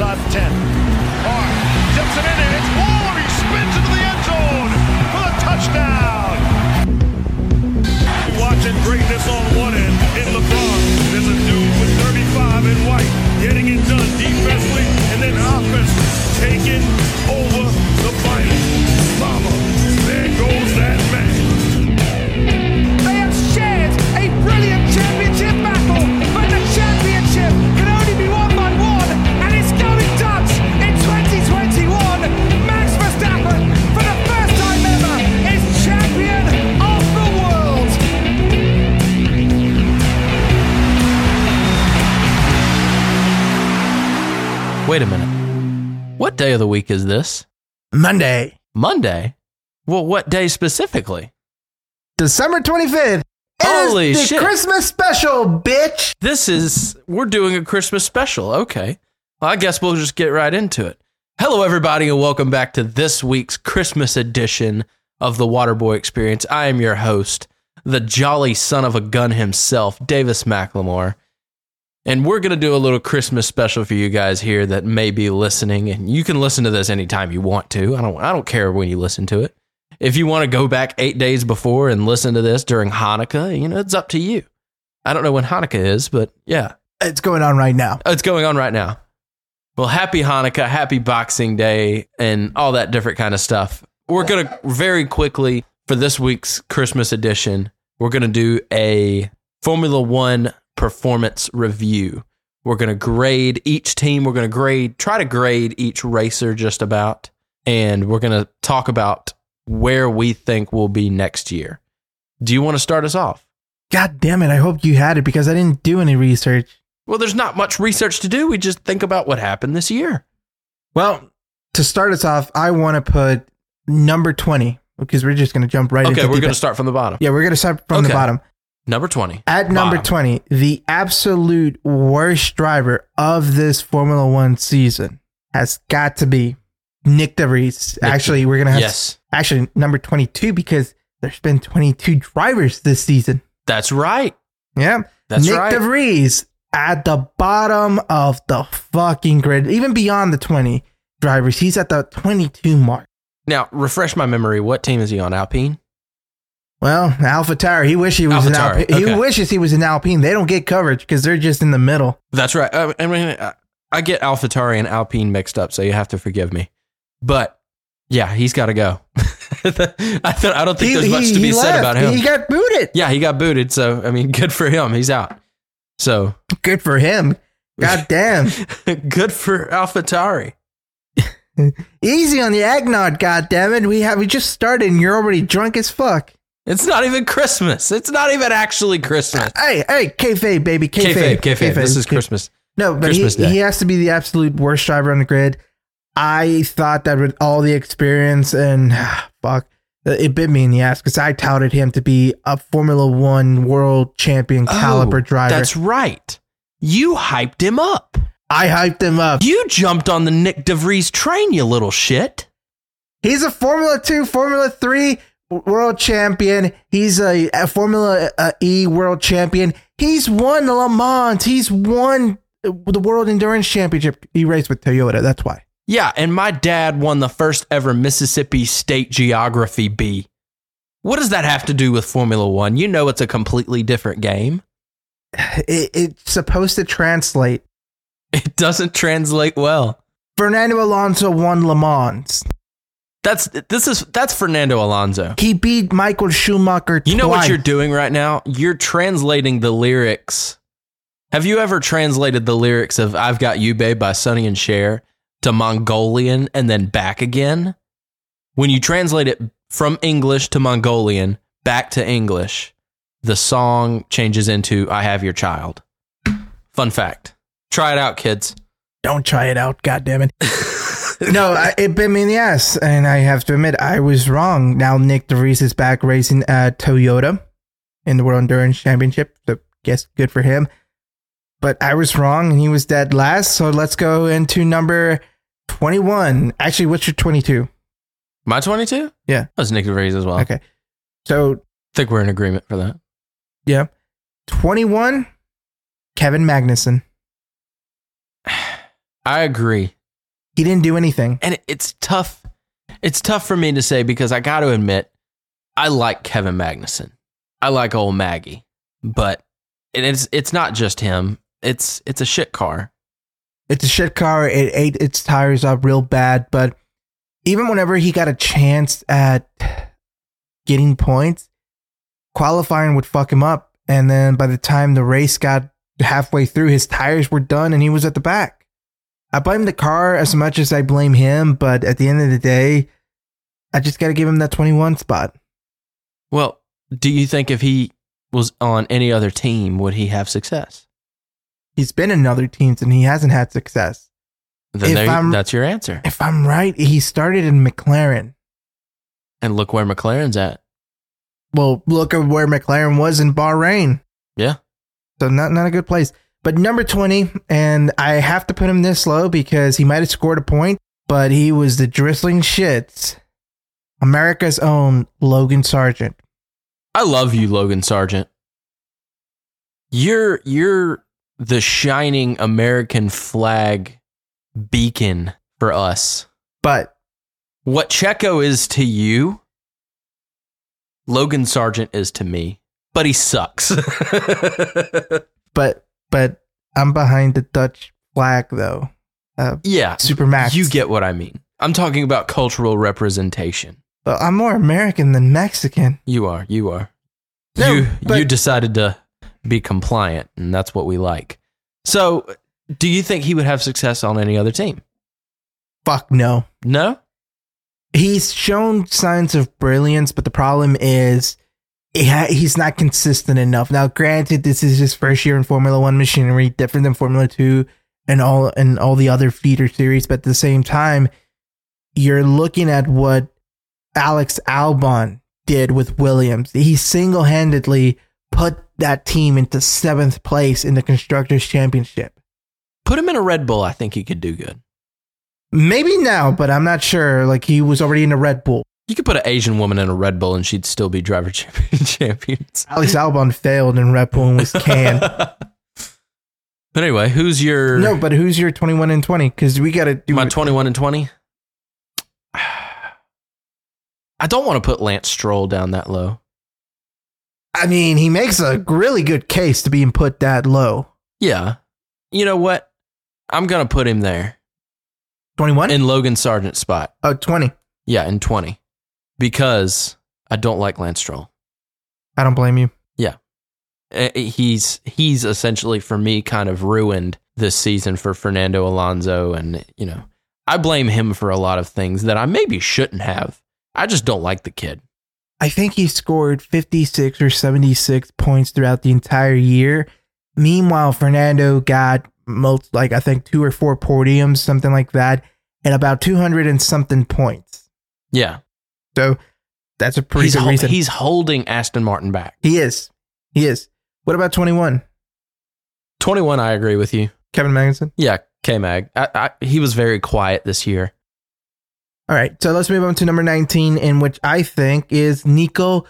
inside the 10. Carr tips it in and it's Ward. He spins into the end zone for the touchdown. Watching greatness on one end in LeBron. There's a dude with 35 in white getting it done defensively and then offensively taking over the fight. Mama, there goes that man. They have shared a brilliant championship battle, but the championship can only be won by one, and it's going Dutch in 2021. Max Verstappen, for the first time ever, is champion of the world. Wait a minute. What day of the week is this? Monday, Well, what day specifically? December 25th. Holy it is the shit. Christmas special, bitch. We're doing a Christmas special. Okay. Well, I guess we'll just get right into it. Hello, everybody, and welcome back to this week's Christmas edition of the Waterboy Experience. I am your host, the jolly son of a gun himself, Davis McLemore. And we're going to do a little Christmas special for you guys here that may be listening. And you can listen to this anytime you want to. I don't care when you listen to it. If you want to go back 8 days before and listen to this during Hanukkah, it's up to you. I don't know when Hanukkah is, but yeah. It's going on right now. It's going on right now. Well, happy Hanukkah, happy Boxing Day, and all that different kind of stuff. We're going to very quickly, for this week's Christmas edition, we're going to do a Formula One performance review. We're going to grade each team. We're going to try to grade each racer just about. And we're going to talk about where we think we'll be next year. Do you want to start us off? God damn it. I hope you had it because I didn't do any research. Well, there's not much research to do. We just think about what happened this year. Well, to start us off, I want to put number 20 because we're just going to jump right into it. Okay, we're going to start from the bottom. Yeah, we're going to start from the bottom. Number 20. At number 20, the absolute worst driver of this Formula One season has got to be Nick DeVries. Actually, we're going to have number 22 because there's been 22 drivers this season. That's right. Yeah. That's Nick right. DeVries at the bottom of the fucking grid, even beyond the 20 drivers. He's at the 22 mark. Now, refresh my memory. What team is he on? Alpine? Well, AlphaTauri, he wishes he was in Alpine. Okay. He wishes he was in Alpine. They don't get coverage because they're just in the middle. That's right. I mean, I get AlphaTauri and Alpine mixed up, so you have to forgive me. But yeah, he's got to go. I don't think there's much to be said about him. He got booted. Yeah, he got booted. So I mean, good for him. He's out. So good for him. God damn. Good for AlphaTauri. Easy on the eggnog. God damn it. We just started and you're already drunk as fuck. It's not even Christmas. It's not even actually Christmas. Hey, kayfabe, baby. Kayfabe. This is Christmas. No, but he has to be the absolute worst driver on the grid. I thought that with all the experience and fuck, it bit me in the ass because I touted him to be a Formula One world champion caliber driver. That's right. You hyped him up. I hyped him up. You jumped on the Nick DeVries train, you little shit. He's a Formula 2, Formula 3 world champion. He's a Formula E world champion. He's won the Le Mans. He's won the World Endurance Championship. He raced with Toyota. That's why. Yeah, and my dad won the first ever Mississippi State Geography B. What does that have to do with Formula One? You know it's a completely different game. It's supposed to translate. It doesn't translate well. Fernando Alonso won Le Mans. That's Fernando Alonso. He beat Michael Schumacher twice. You know what you're doing right now? You're translating the lyrics. Have you ever translated the lyrics of I've Got You Babe by Sonny and Cher to Mongolian and then back again? When you translate it from English to Mongolian, back to English, the song changes into I Have Your Child. Fun fact. Try it out, kids. Don't try it out, goddammit. No, it bit me in the ass, and I have to admit, I was wrong. Now Nick DeVries is back racing at Toyota in the World Endurance Championship, so guess good for him. But I was wrong, and he was dead last, so let's go into number 21. Actually, what's your 22? My 22? Yeah. That was Nick DeVries as well. Okay. So, I think we're in agreement for that. Yeah. 21, Kevin Magnussen. I agree. He didn't do anything. And it's tough. It's tough for me to say because I got to admit, I like Kevin Magnussen. I like old Maggie, but it's not just him. It's a shit car. It's a shit car. It ate its tires up real bad. But even whenever he got a chance at getting points, qualifying would fuck him up. And then by the time the race got halfway through, his tires were done and he was at the back. I blame the car as much as I blame him, but at the end of the day, I just got to give him that 21 spot. Well, do you think if he was on any other team, would he have success? He's been in other teams and he hasn't had success. Then that's your answer. If I'm right, he started in McLaren. And look where McLaren's at. Well, look at where McLaren was in Bahrain. Yeah. So not a good place. But number 20, and I have to put him this low because he might have scored a point, but he was the drizzling shits. America's own Logan Sargent. I love you, Logan Sargent. You're the shining American flag beacon for us. But what Checo is to you, Logan Sargent is to me. But he sucks. But I'm behind the Dutch flag, though. Yeah. Supermax. You get what I mean. I'm talking about cultural representation. Well, I'm more American than Mexican. You are. No, you decided to be compliant, and that's what we like. So, do you think he would have success on any other team? Fuck no. No? He's shown signs of brilliance, but the problem is he's not consistent enough. Now, granted, this is his first year in Formula One machinery, different than Formula 2 and all the other feeder series. But at the same time, you're looking at what Alex Albon did with Williams. He single-handedly put that team into 7th place in the Constructors' Championship. Put him in a Red Bull. I think he could do good. Maybe now, but I'm not sure. Like, he was already in a Red Bull. You could put an Asian woman in a Red Bull and she'd still be driver champions. Alex Albon failed in Red Bull and was canned. But anyway, who's your 21 and 20? Because we got to do my 21 and 20. I don't want to put Lance Stroll down that low. I mean, he makes a really good case to being put that low. Yeah. You know what? I'm going to put him there. 21? In Logan Sargent's spot. Oh, 20. Yeah, in 20. Because I don't like Lance Stroll. I don't blame you. Yeah. He's essentially, for me, kind of ruined this season for Fernando Alonso. And, you know, I blame him for a lot of things that I maybe shouldn't have. I just don't like the kid. I think he scored 56 or 76 points throughout the entire year. Meanwhile, Fernando got I think 2 or 4 podiums, something like that, and about 200 and something points. Yeah. So that's a pretty good reason. He's holding Aston Martin back. He is. What about 21? 21, I agree with you. Kevin Magnussen? Yeah, K-Mag. He was very quiet this year. All right, so let's move on to number 19, in which I think is Nico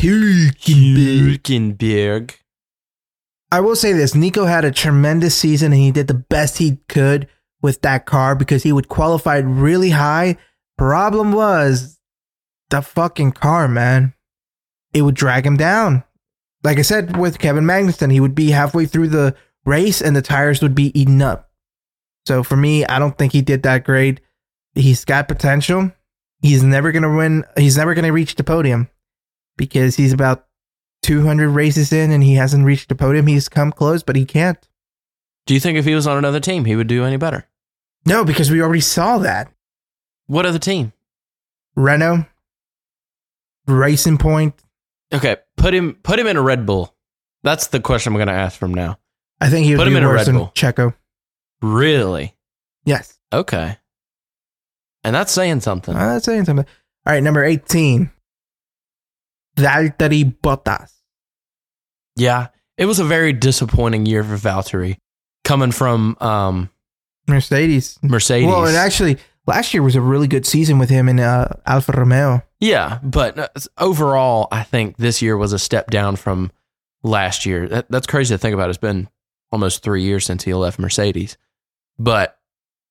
Hülkenberg. I will say this, Nico had a tremendous season and he did the best he could with that car because he would qualify really high. Problem was the fucking car, man. It would drag him down. Like I said with Kevin Magnussen, he would be halfway through the race and the tires would be eaten up. So for me, I don't think he did that great. He's got potential. He's never going to win. He's never going to reach the podium because he's about 200 races in and he hasn't reached the podium. He's come close, but he can't. Do you think if he was on another team, he would do any better? No, because we already saw that. What other team? Renault, Racing Point. Okay, put him in a Red Bull. That's the question I'm going to ask from now. I think he would put be him in a worse Red than Bull. Checo. Really? Yes. Okay. And that's saying something. That's saying something. All right, number 18. Valtteri Bottas. Yeah, it was a very disappointing year for Valtteri, coming from Mercedes. Well, and actually, last year was a really good season with him in Alfa Romeo. Yeah, but overall, I think this year was a step down from last year. That's crazy to think about. It's been almost 3 years since he left Mercedes. But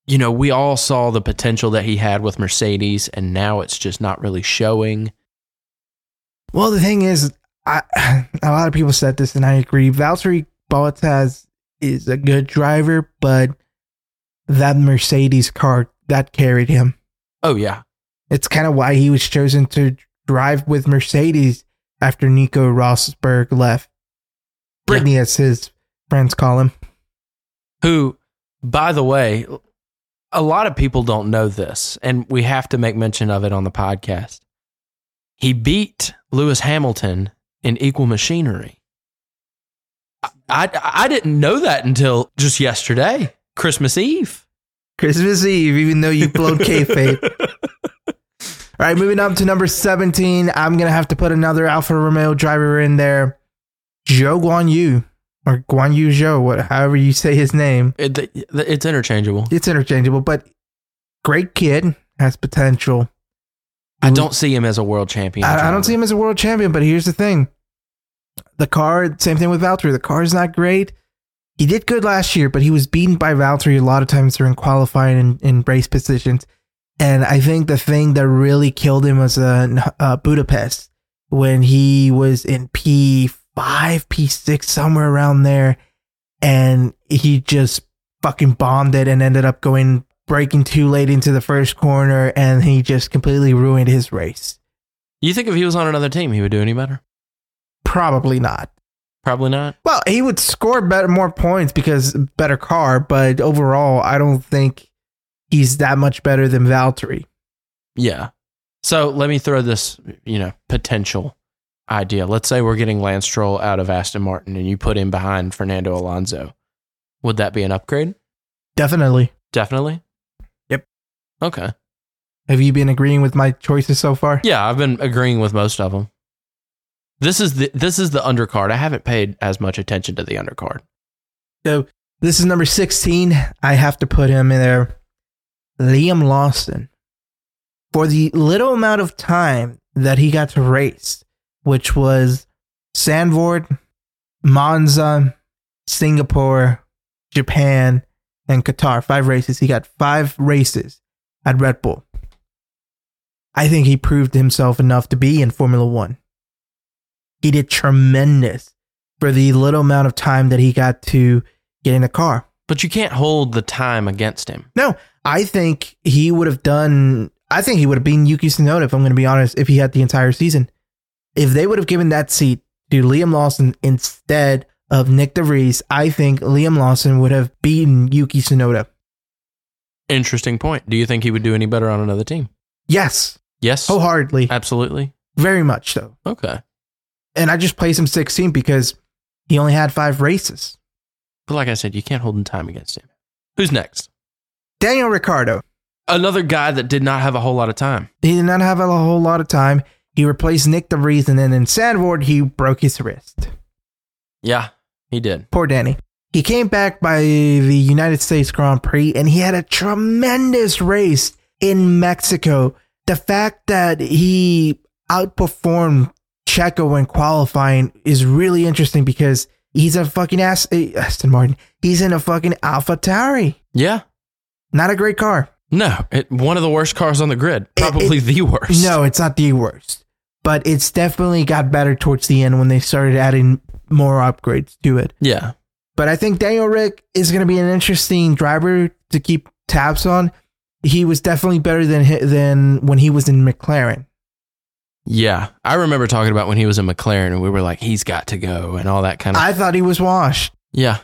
you know, we all saw the potential that he had with Mercedes, and now it's just not really showing. Well, the thing is, a lot of people said this, and I agree. Valtteri Bottas is a good driver, but that Mercedes car, that carried him. Oh, yeah. It's kind of why he was chosen to drive with Mercedes after Nico Rosberg left. Brittany, as his friends call him. Who, by the way, a lot of people don't know this, and we have to make mention of it on the podcast. He beat Lewis Hamilton in equal machinery. I didn't know that until just yesterday, Christmas Eve. Christmas Eve, even though you blowed kayfabe. All right, moving up to number 17. I'm going to have to put another Alfa Romeo driver in there. Zhou Guan Yu, or Guan Yu Zhou, however you say his name. It's interchangeable. It's interchangeable, but great kid, has potential. I don't see him as a world champion. I don't see him as a world champion, but here's the thing. The car, same thing with Valtteri. The car is not great. He did good last year, but he was beaten by Valtteri a lot of times during qualifying and in race positions. And I think the thing that really killed him was Budapest, when he was in P5, P6, somewhere around there. And he just fucking bombed it and ended up breaking too late into the first corner, and he just completely ruined his race. You think if he was on another team, he would do any better? Probably not. Probably not. Well, he would score more points because better car, but overall, I don't think he's that much better than Valtteri. Yeah. So let me throw this, potential idea. Let's say we're getting Lance Stroll out of Aston Martin and you put him behind Fernando Alonso. Would that be an upgrade? Definitely. Definitely? Yep. Okay. Have you been agreeing with my choices so far? Yeah, I've been agreeing with most of them. This is the undercard. I haven't paid as much attention to the undercard. So this is number 16. I have to put him in there. Liam Lawson. For the little amount of time that he got to race, which was Zandvoort, Monza, Singapore, Japan, and Qatar. 5 races. He got 5 races at Red Bull. I think he proved himself enough to be in Formula One. He did tremendous for the little amount of time that he got to get in a car. But you can't hold the time against him. No, I think he would have beaten Yuki Tsunoda, if I'm going to be honest, if he had the entire season. If they would have given that seat to Liam Lawson instead of Nick DeVries, I think Liam Lawson would have beaten Yuki Tsunoda. Interesting point. Do you think he would do any better on another team? Yes. Yes? Wholeheartedly. Absolutely? Very much so. Okay. And I just placed him 16 because he only had 5 races. But like I said, you can't hold the time against him. Who's next? Daniel Ricciardo. Another guy that did not have a whole lot of time. He did not have a whole lot of time. He replaced Nick DeVries, and then in Zandvoort, he broke his wrist. Yeah, he did. Poor Danny. He came back by the United States Grand Prix, and he had a tremendous race in Mexico. The fact that he outperformed Checo in qualifying is really interesting because he's a fucking Aston Martin. He's in a fucking AlphaTauri. Yeah. Not a great car. No, one of the worst cars on the grid. Probably the worst. No, it's not the worst. But it's definitely got better towards the end when they started adding more upgrades to it. Yeah. But I think Daniel Rick is going to be an interesting driver to keep tabs on. He was definitely better than when he was in McLaren. Yeah. I remember talking about when he was in McLaren and we were like, he's got to go and all that kind of... I thought he was washed. Yeah.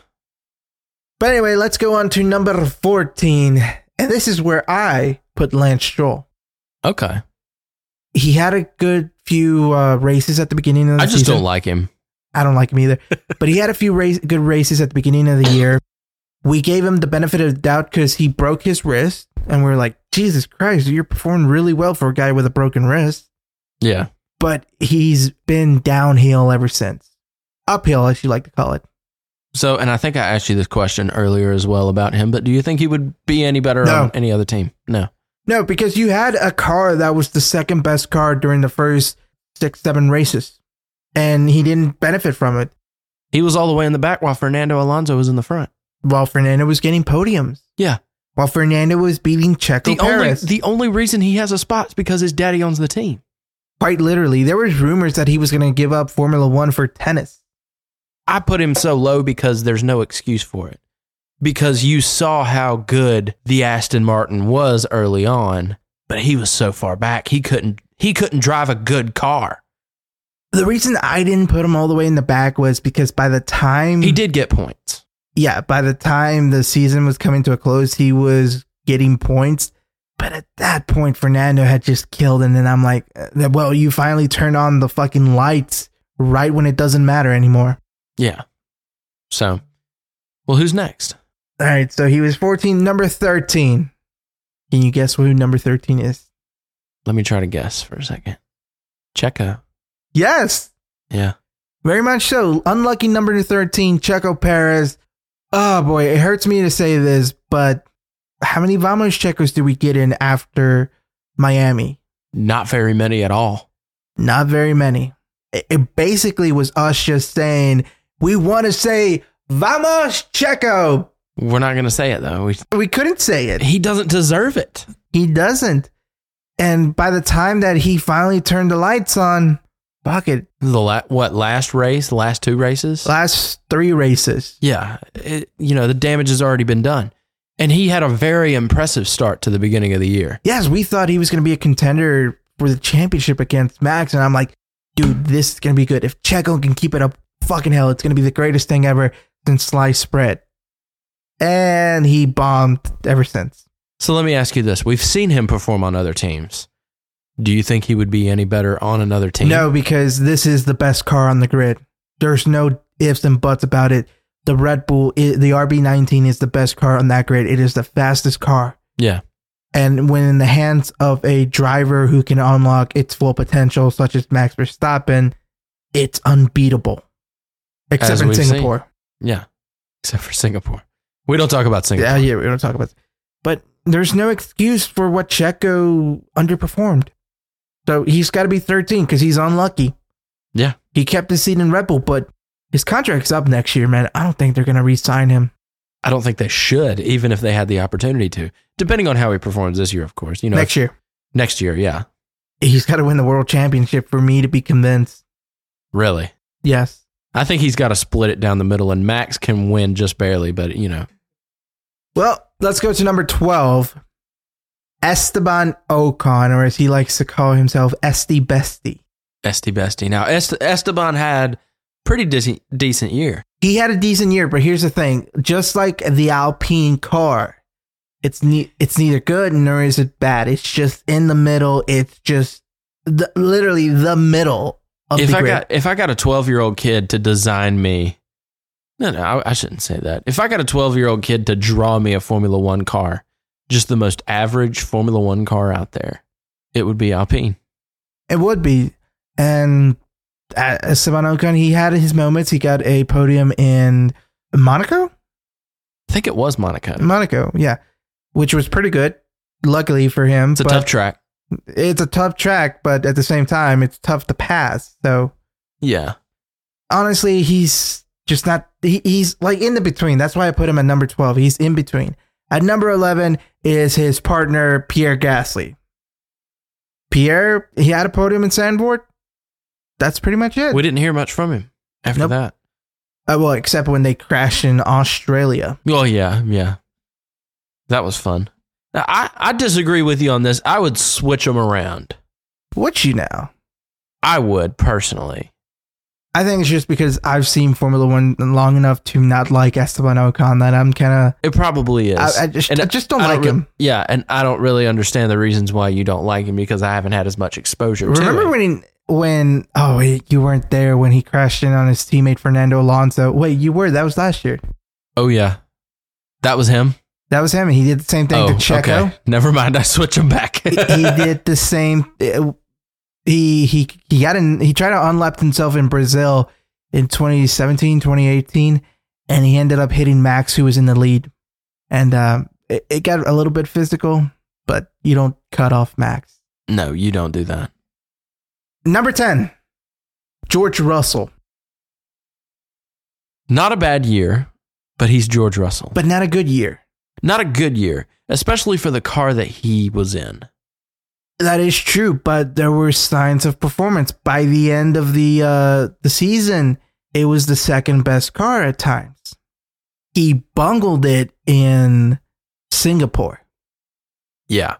But anyway, let's go on to number 14. And this is where I put Lance Stroll. Okay. He had a good few races at the beginning of the season. I just don't like him. I don't like him either. But he had a few good races at the beginning of the year. We gave him the benefit of the doubt because he broke his wrist. And we were like, Jesus Christ, you're performing really well for a guy with a broken wrist. Yeah. But he's been downhill ever since. Uphill, as you like to call it. So, and I think I asked you this question earlier as well about him, but do you think he would be any better on any other team? No. No, because you had a car that was the second best car during the first 6-7 races, and he didn't benefit from it. He was all the way in the back while Fernando Alonso was in the front. While Fernando was getting podiums. Yeah. while Fernando was beating Checo Perez. The only reason he has a spot is because his daddy owns the team. Quite literally. There was rumors that he was going to give up Formula One for tennis. I put him so low because there's no excuse for it. Because you saw how good the Aston Martin was early on, but he was so far back, he couldn't drive a good car. The reason I didn't put him all the way in the back was because by the time... He did get points. Yeah, by the time the season was coming to a close, he was getting points. But at that point, Fernando had just killed. And then I'm like, well, you finally turned on the fucking lights right when it doesn't matter anymore. Yeah. So, well, who's next? All right, so he was 14, number 13. Can you guess who number 13 is? Let me try to guess for a second. Checo. Yes. Yeah. Very much so. Unlucky number 13, Checo Perez. Oh boy, it hurts me to say this, but how many Vamos Checos did we get in after Miami? Not very many at all. Not very many. It basically was us just saying, we want to say, Vamos Checo. We're not going to say it, though. We couldn't say it. He doesn't deserve it. He doesn't. And by the time that he finally turned the lights on, fuck it. Last race? Last 2 races? Last 3 races. Yeah. The damage has already been done. And he had a very impressive start to the beginning of the year. Yes, we thought he was going to be a contender for the championship against Max. And I'm like, dude, this is going to be good. If Checo can keep it up, fucking hell, it's going to be the greatest thing ever since sliced bread. And he bombed ever since. So let me ask you this. We've seen him perform on other teams. Do you think he would be any better on another team? No, because this is the best car on the grid. There's no ifs and buts about it. The Red Bull, the RB19 is the best car on that grid. It is the fastest car. Yeah. And when in the hands of a driver who can unlock its full potential, such as Max Verstappen, it's unbeatable. Except in Singapore. Seen. Yeah. Except for Singapore. We don't talk about Singapore. Yeah, we don't talk about it. But there's no excuse for what Checo underperformed. So he's got to be 13 because he's unlucky. Yeah. He kept his seat in Red Bull, but his contract's up next year, man. I don't think they're going to re-sign him. I don't think they should, even if they had the opportunity to. Depending on how he performs this year, of course. Next year. Next year, yeah. He's got to win the world championship for me to be convinced. Really? Yes. I think he's got to split it down the middle, and Max can win just barely, but Well, let's go to number 12. Esteban Ocon, or as he likes to call himself, Esty Bestie. Esty Bestie. Now, Esteban had pretty decent year. He had a decent year, but here's the thing. Just like the Alpine car, it's neither good nor is it bad. It's just in the middle. It's just literally the middle of the grid. If I got a 12-year-old kid to design me, no, I shouldn't say that. If I got a 12-year-old kid to draw me a Formula One car, just the most average Formula One car out there, it would be Alpine. It would be. And Esteban Ocon, he had his moments. He got a podium in Monaco? I think it was Monaco. Monaco, yeah. Which was pretty good, luckily for him. It's a tough track. It's a tough track, but at the same time, it's tough to pass. So, yeah. Honestly, he's just not... He's like in the between. That's why I put him at number 12. He's in between. At number 11 is his partner, Pierre Gasly. Pierre, he had a podium in Zandvoort. That's pretty much it. We didn't hear much from him after that. Well, except when they crashed in Australia. Oh, yeah. That was fun. Now, I disagree with you on this. I would switch them around. Would you now? I would, personally. I think it's just because I've seen Formula One long enough to not like Esteban Ocon that I'm kind of... It probably is. I just don't like him. Yeah, and I don't really understand the reasons why you don't like him because I haven't had as much exposure to Remember him. when you weren't there when he crashed in on his teammate Fernando Alonso? Wait, you were. That was last year. Oh, yeah. That was him? That was him. He did the same thing to Checo. Okay. Never mind. I switch him back. he did the same... He tried to unlap himself in Brazil in 2017, 2018, and he ended up hitting Max, who was in the lead. And it got a little bit physical, but you don't cut off Max. No, you don't do that. Number 10, George Russell. Not a bad year, but he's George Russell. But not a good year. Not a good year, especially for the car that he was in. That is true, but there were signs of performance. By the end of the season, it was the second best car at times. He bungled in Singapore. Yeah.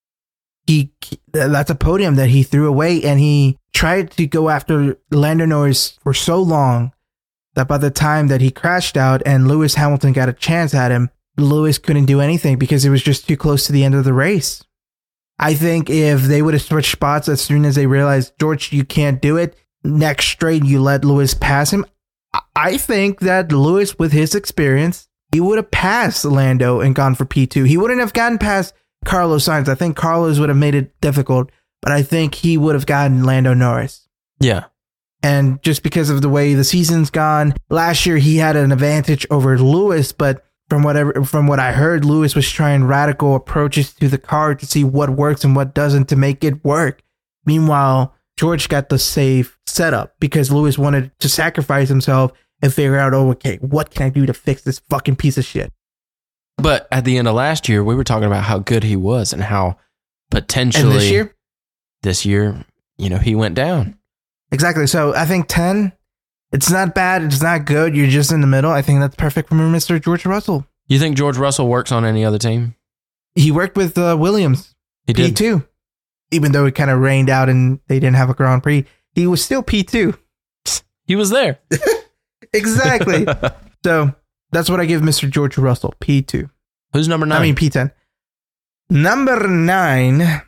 That's a podium that he threw away, and he tried to go after Lando Norris for so long that by the time that he crashed out and Lewis Hamilton got a chance at him, Lewis couldn't do anything because it was just too close to the end of the race. I think if they would have switched spots as soon as they realized, George, you can't do it, next straight you let Lewis pass him, I think that Lewis, with his experience, he would have passed Lando and gone for P2. He wouldn't have gotten past Carlos Sainz. I think Carlos would have made it difficult, but I think he would have gotten Lando Norris. Yeah. And just because of the way the season's gone, last year he had an advantage over Lewis, but from what I heard, Lewis was trying radical approaches to the car to see what works and what doesn't to make it work. Meanwhile, George got the safe setup because Lewis wanted to sacrifice himself and figure out, oh, okay, what can I do to fix this fucking piece of shit? But at the end of last year, we were talking about how good he was and how potentially And this year, he went down. Exactly. So I think 10, it's not bad. It's not good. You're just in the middle. I think that's perfect for Mr. George Russell. You think George Russell works on any other team? He worked with Williams. He did. P2. Even though it kind of rained out and they didn't have a Grand Prix, he was still P2. He was there. Exactly. So that's what I give Mr. George Russell, P2. Who's number 9? I mean, P10. Number 9,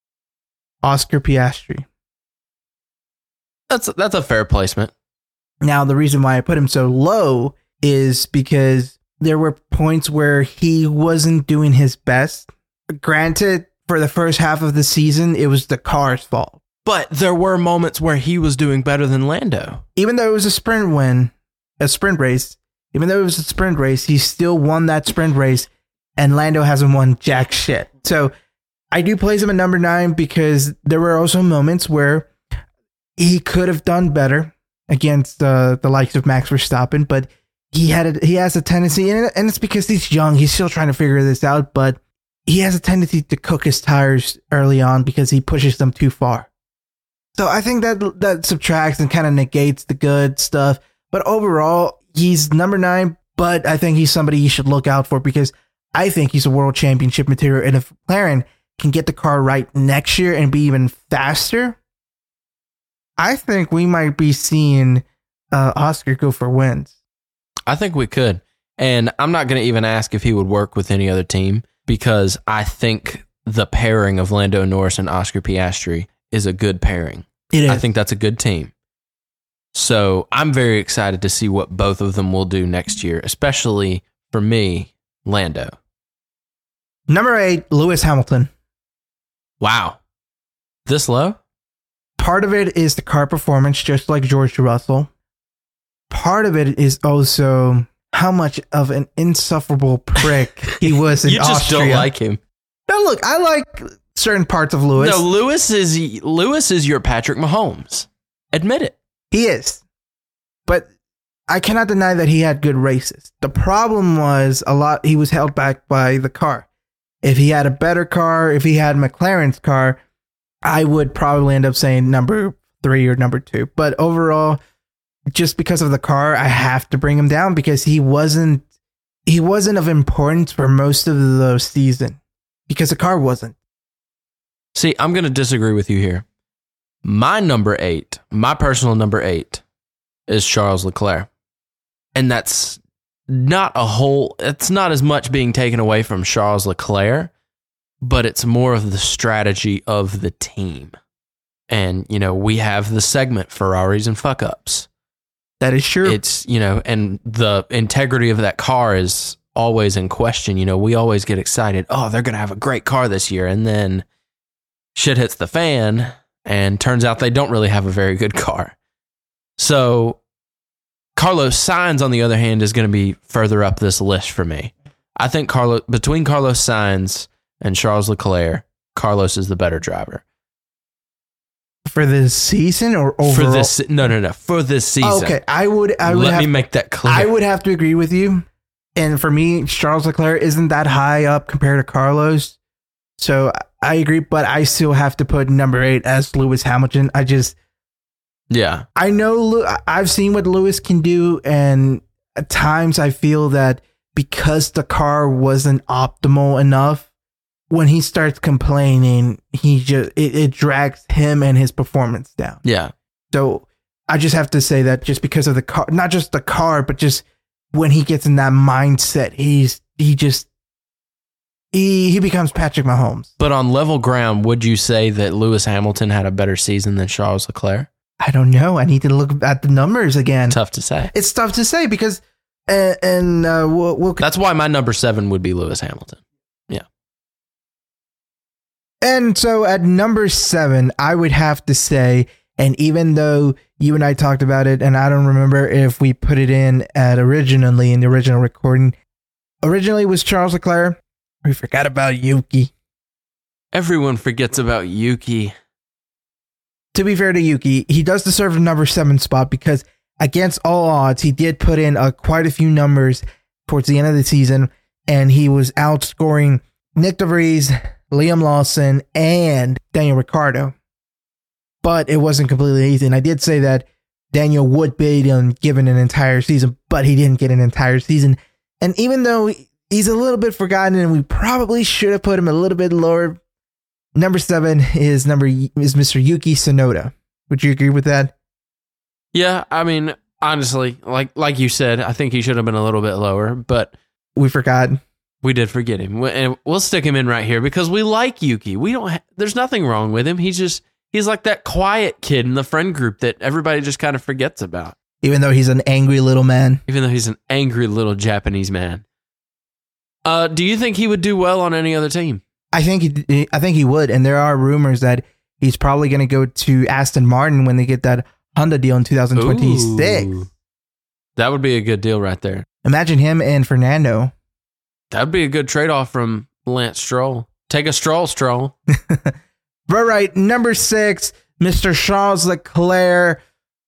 Oscar Piastri. That's a fair placement. Now, the reason why I put him so low is because there were points where he wasn't doing his best. Granted, for the first half of the season, it was the car's fault. But there were moments where he was doing better than Lando. Even though it was a sprint race, he still won that sprint race, and Lando hasn't won jack shit. So I do place him at number 9 because there were also moments where he could have done better against the likes of Max Verstappen, but he has a tendency, and it's because he's young, he's still trying to figure this out, but he has a tendency to cook his tires early on because he pushes them too far. So I think that subtracts and kind of negates the good stuff. But overall, he's number 9, but I think he's somebody you should look out for because I think he's a world championship material. And if McLaren can get the car right next year and be even faster, I think we might be seeing Oscar go for wins. I think we could. And I'm not going to even ask if he would work with any other team because I think the pairing of Lando Norris and Oscar Piastri is a good pairing. It is. I think that's a good team. So I'm very excited to see what both of them will do next year, especially for me, Lando. Number 8, Lewis Hamilton. Wow. This low? Part of it is the car performance, just like George Russell. Part of it is also how much of an insufferable prick he was in Austria. You just don't like him. No, look, I like certain parts of Lewis. No, Lewis is your Patrick Mahomes. Admit it. He is. But I cannot deny that he had good races. The problem was he was held back by the car. If he had a better car, if he had McLaren's car, I would probably end up saying number 3 or number 2. But overall, just because of the car, I have to bring him down because he wasn't of importance for most of the season because the car wasn't. See, I'm going to disagree with you here. My personal number 8 is Charles Leclerc. And that's it's not as much being taken away from Charles Leclerc, but it's more of the strategy of the team. And, we have the segment Ferraris and fuck ups. That is true. It's, and the integrity of that car is always in question. We always get excited. Oh, they're going to have a great car this year. And then shit hits the fan and turns out they don't really have a very good car. So Carlos Sainz, on the other hand, is going to be further up this list for me. I think between Carlos Sainz and Charles Leclerc, Carlos is the better driver. For this season or overall? For this season. Okay, I would Let me make that clear. I would have to agree with you. And for me, Charles Leclerc isn't that high up compared to Carlos. So I agree, but I still have to put number 8 as Lewis Hamilton. I know I've seen what Lewis can do, and at times I feel that because the car wasn't optimal enough, when he starts complaining, it drags him and his performance down. Yeah. So I just have to say that just because of the car, not just the car, but just when he gets in that mindset, he becomes Patrick Mahomes. But on level ground, would you say that Lewis Hamilton had a better season than Charles Leclerc? I don't know. I need to look at the numbers again. Tough to say. It's tough to say because, we'll that's why my number 7 would be Lewis Hamilton. Yeah. And so at number 7, I would have to say, and even though you and I talked about it, and I don't remember if we put it in originally in the original recording, originally was Charles Leclerc. We forgot about Yuki. Everyone forgets about Yuki. To be fair to Yuki, he does deserve the number 7 spot because against all odds, he did put in quite a few numbers towards the end of the season, and he was outscoring Nick DeVries, Liam Lawson, and Daniel Ricciardo. But it wasn't completely easy, and I did say that Daniel would be given an entire season, but he didn't get an entire season. And even though he's a little bit forgotten, and we probably should have put him a little bit lower, number 7 is Mr. Yuki Tsunoda. Would you agree with that? Yeah, I mean, honestly, like you said, I think he should have been a little bit lower, but we forgot. We did forget him, and we'll stick him in right here because we like Yuki. There's nothing wrong with him. He's like that quiet kid in the friend group that everybody just kind of forgets about. Even though he's an angry little man. Even though he's an angry little Japanese man. Do you think he would do well on any other team? I think he would, and there are rumors that he's probably going to go to Aston Martin when they get that Honda deal in 2026. Ooh, that would be a good deal right there. Imagine him and Fernando. That would be a good trade-off from Lance Stroll. Take a stroll. But right, number 6, Mr. Charles Leclerc.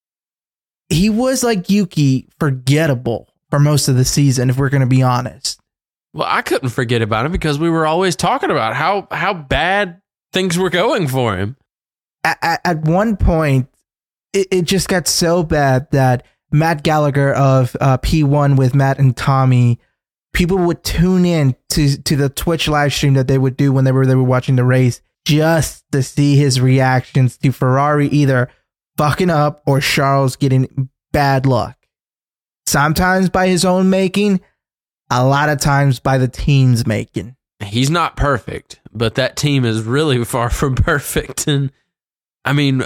He was like Yuki, forgettable for most of the season, if we're going to be honest. Well, I couldn't forget about him because we were always talking about how bad things were going for him. At one point, it just got so bad that Matt Gallagher of P1 with Matt and Tommy, people would tune in to the Twitch live stream that they would do when they were watching the race just to see his reactions to Ferrari either fucking up or Charles getting bad luck. Sometimes by his own making, a lot of times by the team's making. He's not perfect, but that team is really far from perfect. And I mean,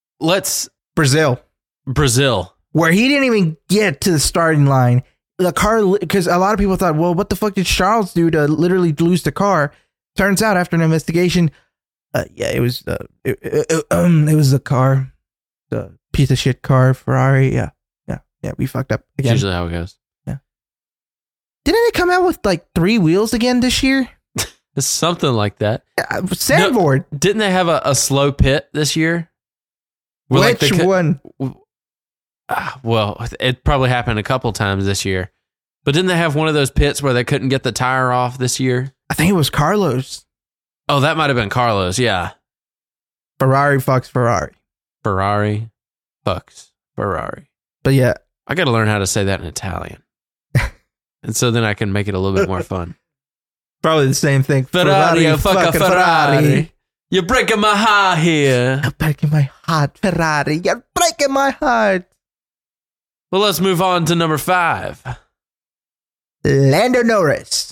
Brazil, where he didn't even get to the starting line. The car, because a lot of people thought, well, what the fuck did Charles do to literally lose the car? Turns out after an investigation, it was the car, the piece of shit car, Ferrari. Yeah, we fucked up again. Usually how it goes. Didn't it come out with like 3 wheels again this year? Something like that. Sandboard. No, didn't they have a slow pit this year? Which one? Well, it probably happened a couple times this year. But didn't they have one of those pits where they couldn't get the tire off this year? I think it was Carlos. Oh, that might have been Carlos, yeah. Ferrari fucks Ferrari. Ferrari fucks Ferrari. But yeah. I got to learn how to say that in Italian. And so then I can make it a little bit more fun. Probably the same thing. Ferrari, fuck a Ferrari. You're breaking my heart here. You're breaking my heart, Ferrari. You're breaking my heart. Well, let's move on to number 5. Lando Norris.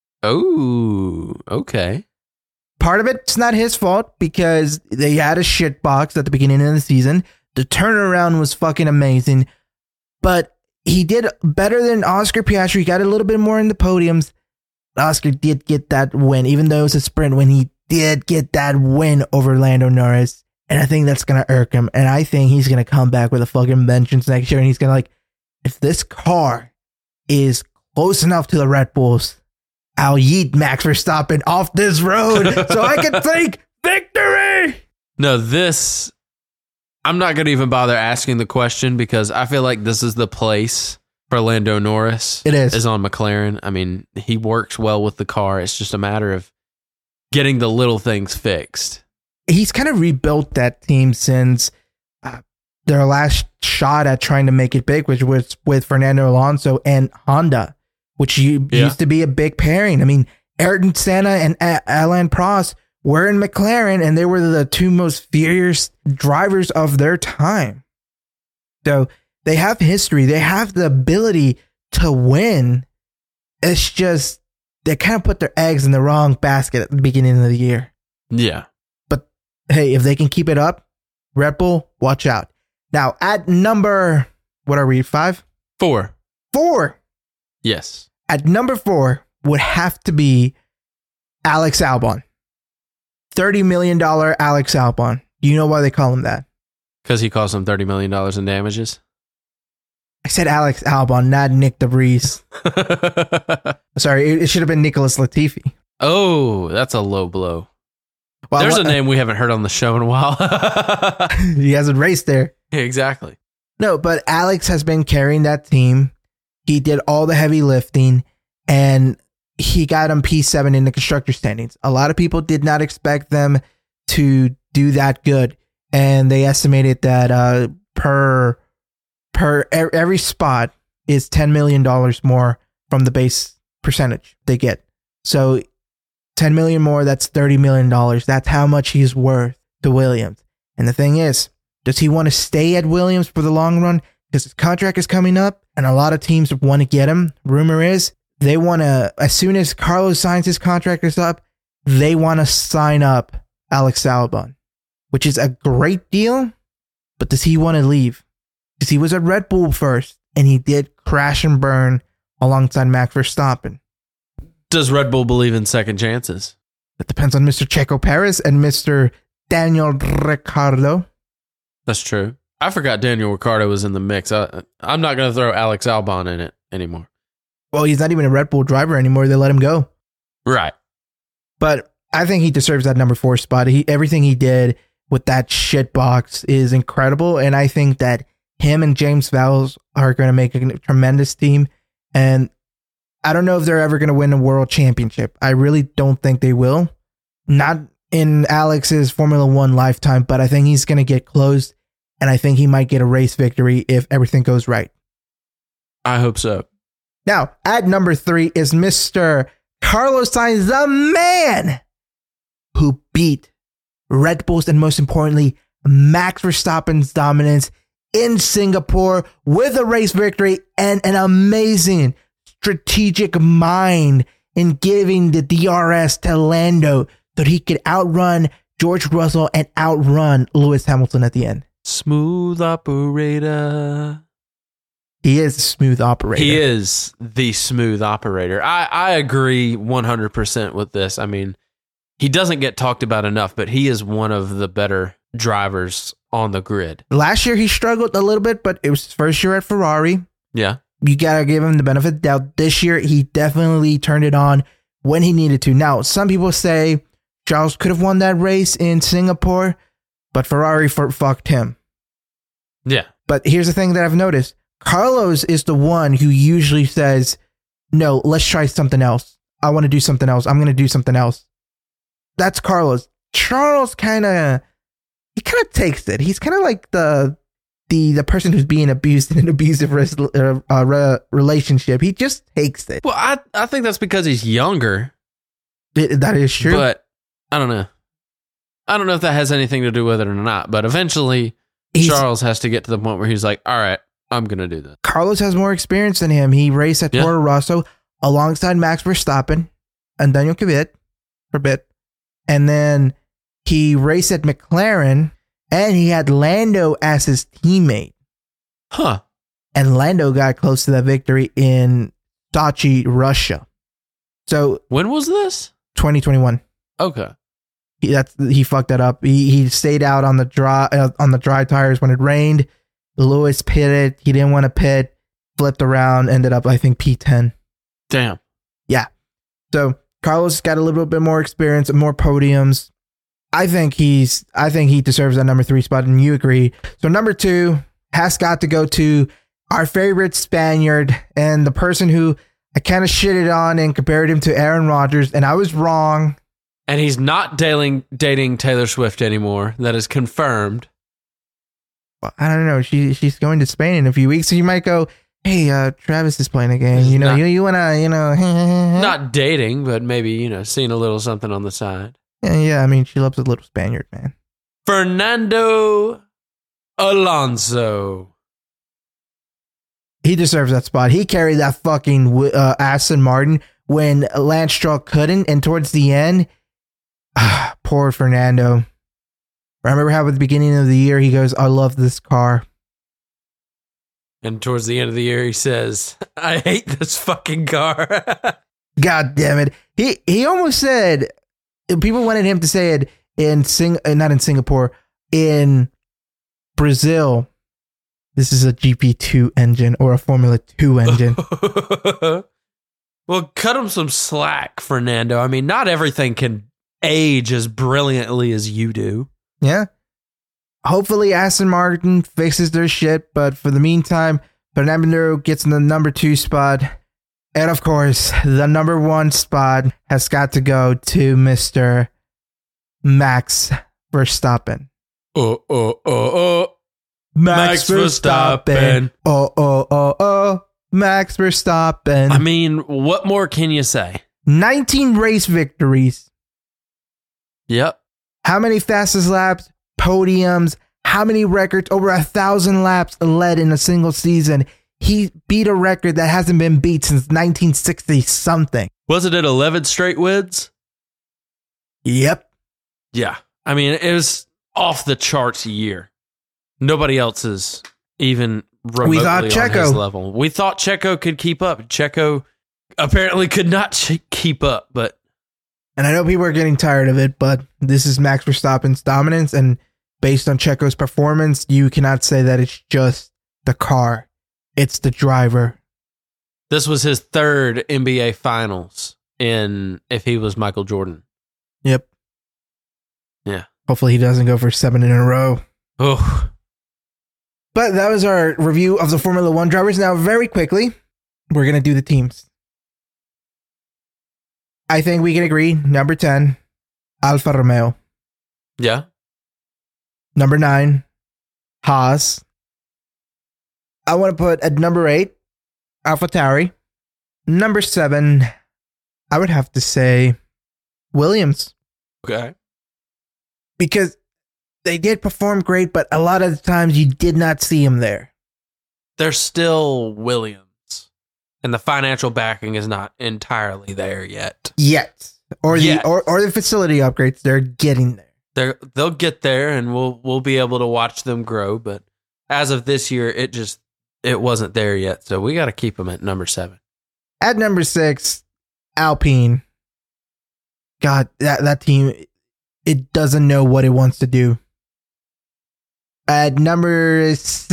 Oh, okay. Part of it's not his fault because they had a shit box at the beginning of the season. The turnaround was fucking amazing. But he did better than Oscar Piastri. He got a little bit more in the podiums. Oscar did get that win, even though it was a sprint when he did get that win over Lando Norris. And I think that's going to irk him. And I think he's going to come back with a fucking vengeance next year. And he's going to if this car is close enough to the Red Bulls, I'll yeet Max Verstappen off this road so I can take victory. No, I'm not going to even bother asking the question because I feel like this is the place for Lando Norris. It is. Is on McLaren. I mean, he works well with the car. It's just a matter of getting the little things fixed. He's kind of rebuilt that team since their last shot at trying to make it big, which was with Fernando Alonso and Honda, which used to be a big pairing. I mean, Ayrton Senna and Alain Prost were in McLaren, and they were the two most fierce drivers of their time. So they have history. They have the ability to win. It's just they kind of put their eggs in the wrong basket at the beginning of the year. Yeah. But hey, if they can keep it up, Red Bull, watch out. Now, at number, what are we, 5? 4. 4. Yes. At number 4 would have to be Alex Albon. $30 million Alex Albon. You know why they call him that? Because he cost them $30 million in damages. I said Alex Albon, not Nick DeVries. Sorry, it should have been Nicholas Latifi. Oh, that's a low blow. Well, there's a name we haven't heard on the show in a while. He hasn't raced there. Yeah, exactly. No, but Alex has been carrying that team. He did all the heavy lifting, and he got him P7 in the constructor standings. A lot of people did not expect them to do that good, and they estimated that per every spot is $10 million more from the base percentage they get. So 10 million more, that's $30 million. That's how much he's worth to Williams. And the thing is, does he want to stay at Williams for the long run? Because his contract is coming up and a lot of teams want to get him. Rumor is they want to, as soon as Carlos signs his contract is up, they want to sign up Alex Albon, which is a great deal. But does he want to leave? Because he was at Red Bull first and he did crash and burn alongside Max Verstappen. Does Red Bull believe in second chances? That depends on Mr. Checo Perez and Mr. Daniel Ricciardo. That's true. I forgot Daniel Ricciardo was in the mix. I'm not going to throw Alex Albon in it anymore. Well, he's not even a Red Bull driver anymore. They let him go. Right. But I think he deserves that number 4 spot. Everything he did with that shit box is incredible. And I think that him and James Vowles are going to make a tremendous team. And I don't know if they're ever going to win a world championship. I really don't think they will. Not in Alex's Formula One lifetime, but I think he's going to get close. And I think he might get a race victory if everything goes right. I hope so. Now, at number 3 is Mr. Carlos Sainz, the man who beat Red Bull's and most importantly, Max Verstappen's dominance in Singapore with a race victory and an amazing strategic mind in giving the DRS to Lando so he could outrun George Russell and outrun Lewis Hamilton at the end. Smooth operator. He is a smooth operator. He is the smooth operator. I agree 100% with this. I mean, he doesn't get talked about enough, but he is one of the better drivers on the grid. Last year, he struggled a little bit, but it was his first year at Ferrari. Yeah. You got to give him the benefit of the doubt. This year, he definitely turned it on when he needed to. Now, some people say Charles could have won that race in Singapore, but Ferrari fucked him. Yeah. But here's the thing that I've noticed. Carlos is the one who usually says, no, let's try something else. I want to do something else. I'm going to do something else. That's Carlos. Charles kind of takes it. He's kind of like the person who's being abused in an abusive relationship. He just takes it. Well, I think that's because he's younger. That is true. But I don't know. I don't know if that has anything to do with it or not. But eventually, Charles has to get to the point where he's like, all right, I'm going to do this. Carlos has more experience than him. He raced at Toro Rosso alongside Max Verstappen and Daniel Kvyat for a bit. And then he raced at McLaren and he had Lando as his teammate. Huh. And Lando got close to that victory in Sochi, Russia. So when was this? 2021. Okay. He fucked that up. He stayed out on the dry tires when it rained. Lewis pitted. He didn't want to pit. Flipped around. Ended up, I think, P10. Damn. Yeah. So Carlos got a little bit more experience, more podiums. I think he deserves that number 3 spot, and you agree. So number 2 has got to go to our favorite Spaniard and the person who I kind of shitted on and compared him to Aaron Rodgers, and I was wrong. And he's not dating Taylor Swift anymore. That is confirmed. Well, I don't know. She's going to Spain in a few weeks, so you might go, hey, Travis is playing a game. You know, you want to, you know. Not dating, but maybe, you know, seeing a little something on the side. Yeah, I mean, she loves a little Spaniard, man. Fernando Alonso. He deserves that spot. He carried that fucking Aston Martin when Lance Stroll couldn't, and towards the end, poor Fernando. Remember how at the beginning of the year he goes, I love this car. And towards the end of the year he says, I hate this fucking car. God damn it. He almost said, people wanted him to say it not in Singapore, in Brazil. This is a GP2 engine or a Formula 2 engine. Well, cut him some slack, Fernando. I mean, not everything can age as brilliantly as you do. Yeah. Hopefully Aston Martin fixes their shit, but for the meantime, Fernando gets in the number 2 spot. And of course, the number 1 spot has got to go to Mr. Max Verstappen. Max Verstappen. Max Verstappen. I mean, what more can you say? 19 race victories. Yep. How many fastest laps, podiums, how many records? Over 1,000 laps led in a single season. He beat a record that hasn't been beat since 1960 something. Wasn't it 11 straight wins? Yep. Yeah. I mean, it was off the charts year. Nobody else is even remotely on his level. We thought Checo could keep up. Checo apparently could not keep up, but. And I know people are getting tired of it, but this is Max Verstappen's dominance, and based on Checo's performance, you cannot say that it's just the car. It's the driver. This was his 3rd NBA Finals if he was Michael Jordan. Yep. Yeah. Hopefully he doesn't go for 7 in a row. Oh. But that was our review of the Formula 1 drivers. Now, very quickly, we're going to do the teams. I think we can agree. Number 10, Alfa Romeo. Yeah. Number 9, Haas. I want to put at number 8, AlphaTauri. Number 7, I would have to say Williams. Okay. Because they did perform great, but a lot of the times you did not see them there. They're still Williams. And the financial backing is not entirely there yet. Or the facility upgrades, they're getting there. They'll get there, and we'll be able to watch them grow. But as of this year, it wasn't there yet. So we got to keep them at number 7. At number 6, Alpine. God, that team, it doesn't know what it wants to do. At number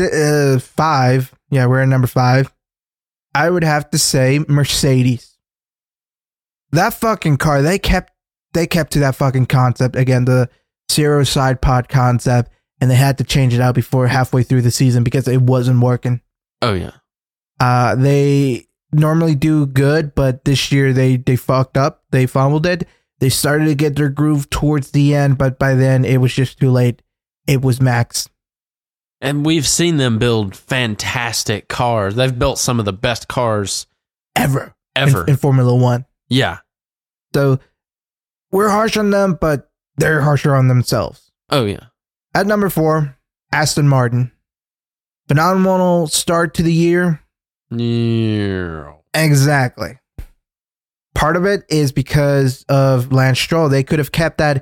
5, yeah, we're at number 5. I would have to say Mercedes. That fucking car, they kept to that fucking concept. Again, the 0 side pod concept, and they had to change it out before halfway through the season because it wasn't working. Oh, yeah. They normally do good, but this year they fucked up. They fumbled it. They started to get their groove towards the end, but by then it was just too late. It was Max. And we've seen them build fantastic cars. They've built some of the best cars ever in Formula 1. Yeah. So we're harsh on them, but they're harsher on themselves. Oh, yeah. At number 4, Aston Martin. Phenomenal start to the year. Yeah. Exactly. Part of it is because of Lance Stroll. They could have kept that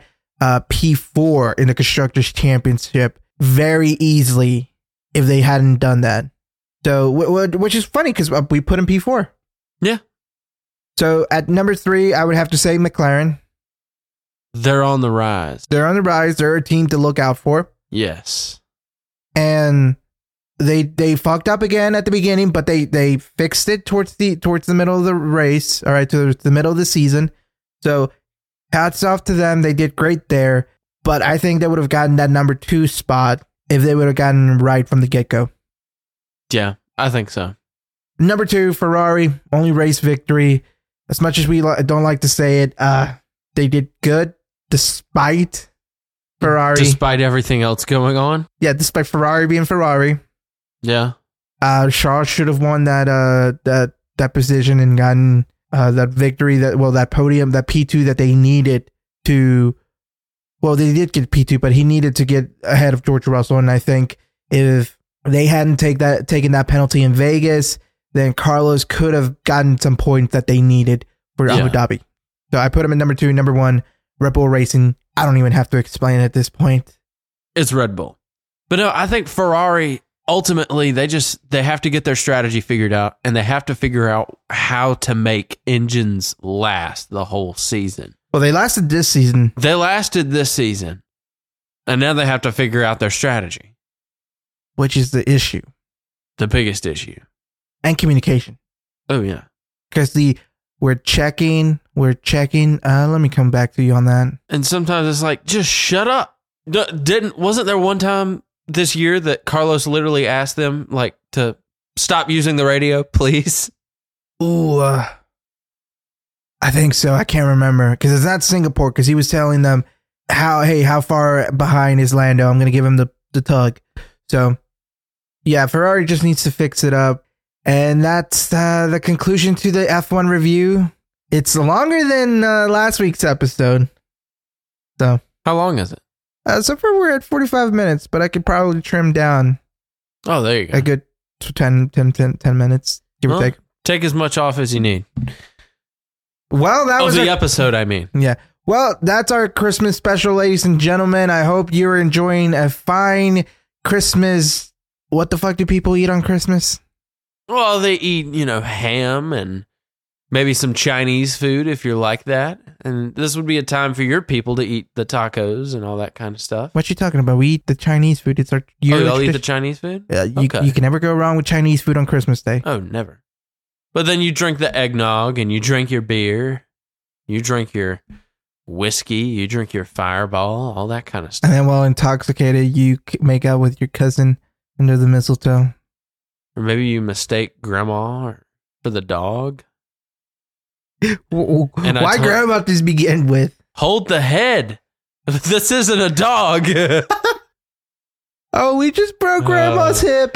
P4 in the Constructors' Championship very easily if they hadn't done that. So, which is funny because we put in P4. Yeah. So at number 3, I would have to say McLaren. They're on the rise. They're on the rise. They're a team to look out for. Yes. And they fucked up again at the beginning, but they fixed it towards the middle of the race. All right, to the middle of the season. So hats off to them. They did great there. But I think they would have gotten that number 2 spot if they would have gotten right from the get-go. Yeah. I think so. Number 2, Ferrari, only race victory. As much as we don't like to say it, they did good despite Ferrari. Despite everything else going on? Yeah, despite Ferrari being Ferrari. Yeah. Charles should have won that position and gotten that victory, that podium, that P2 that they needed to. Well, they did get P2, but he needed to get ahead of George Russell. And I think if they hadn't taken that penalty in Vegas, then Carlos could have gotten some points that they needed for Abu Dhabi. So I put him in number 2. Number 1, Red Bull Racing. I don't even have to explain it at this point. It's Red Bull. But no, I think Ferrari, ultimately, they have to get their strategy figured out, and they have to figure out how to make engines last the whole season. Well, they lasted this season. They lasted this season, and now they have to figure out their strategy. Which is the issue. The biggest issue. And communication. Oh, yeah. Because we're checking. Let me come back to you on that. And sometimes it's like, just shut up. Wasn't there one time this year that Carlos literally asked them like to stop using the radio, please? Ooh, I think so. I can't remember because it's not Singapore. Because he was telling them how far behind is Lando. I'm going to give him the tug. So yeah, Ferrari just needs to fix it up, and that's the conclusion to the F1 review. It's longer than last week's episode. So how long is it? So far we're at 45 minutes, but I could probably trim down. Oh, there you go. A good 10 minutes, give or take. Take as much off as you need. Well, that was the episode, I mean. Yeah. Well, that's our Christmas special, ladies and gentlemen. I hope you're enjoying a fine Christmas. What the fuck do people eat on Christmas? Well, they eat, ham and maybe some Chinese food if you're like that. And this would be a time for your people to eat the tacos and all that kind of stuff. What you talking about? We eat the Chinese food. It's our y'all eat the Chinese food? Yeah, you can never go wrong with Chinese food on Christmas Day. Oh, never. But then you drink the eggnog and you drink your beer. You drink your whiskey. You drink your Fireball, all that kind of stuff. And then while intoxicated, you make out with your cousin under the mistletoe. Or maybe you mistake grandma for the dog. Why grandma just begin with? Hold the head. This isn't a dog. Oh, we just broke grandma's hip.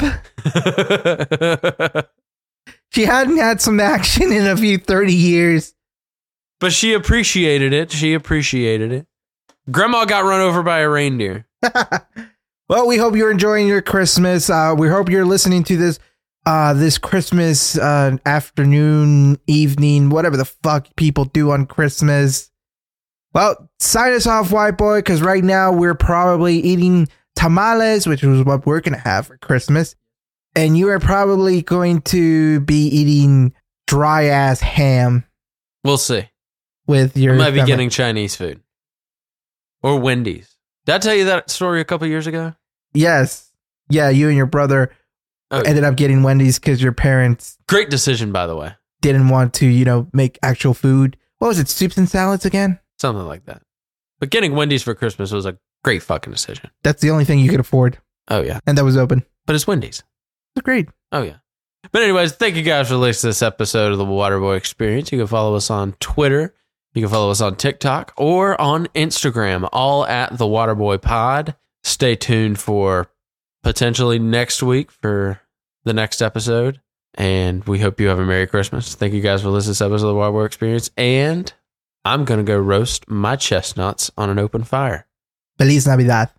She hadn't had some action in a few 30 years. But she appreciated it. Grandma got run over by a reindeer. Well, we hope you're enjoying your Christmas. We hope you're listening to this Christmas afternoon, evening, whatever the fuck people do on Christmas. Well, sign us off, white boy, because right now we're probably eating tamales, which is what we're going to have for Christmas. And you are probably going to be eating dry-ass ham. We'll see. With your I might be getting Chinese food. Or Wendy's. Did I tell you that story a couple years ago? Yes. Yeah, you and your brother ended up getting Wendy's because your parents... Great decision, by the way. Didn't want to, make actual food. What was it, soups and salads again? Something like that. But getting Wendy's for Christmas was a great fucking decision. That's the only thing you could afford. Oh, yeah. And that was open. But it's Wendy's. It's great. Oh, yeah. But anyways, thank you guys for listening to this episode of the Waterboy Experience. You can follow us on Twitter. You can follow us on TikTok or on Instagram, all at the Waterboy Pod. Stay tuned for potentially next week for the next episode. And we hope you have a Merry Christmas. Thank you guys for listening to this episode of the Waterboy Experience. And I'm going to go roast my chestnuts on an open fire. Feliz Navidad.